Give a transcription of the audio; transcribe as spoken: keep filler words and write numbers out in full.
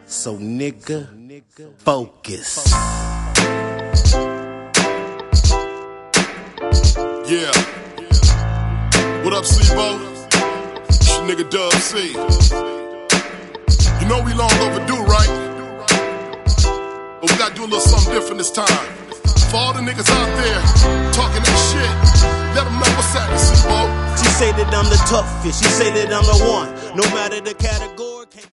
So nigga, focus. Yeah. What up, C-Bo? It's your nigga Dub C. You know we long overdue, right? But we gotta do a little something different this time. For all the niggas out there talking that shit, let them know what's happening, C-Bo. She say that I'm the toughest, she say that I'm the one. No matter the category.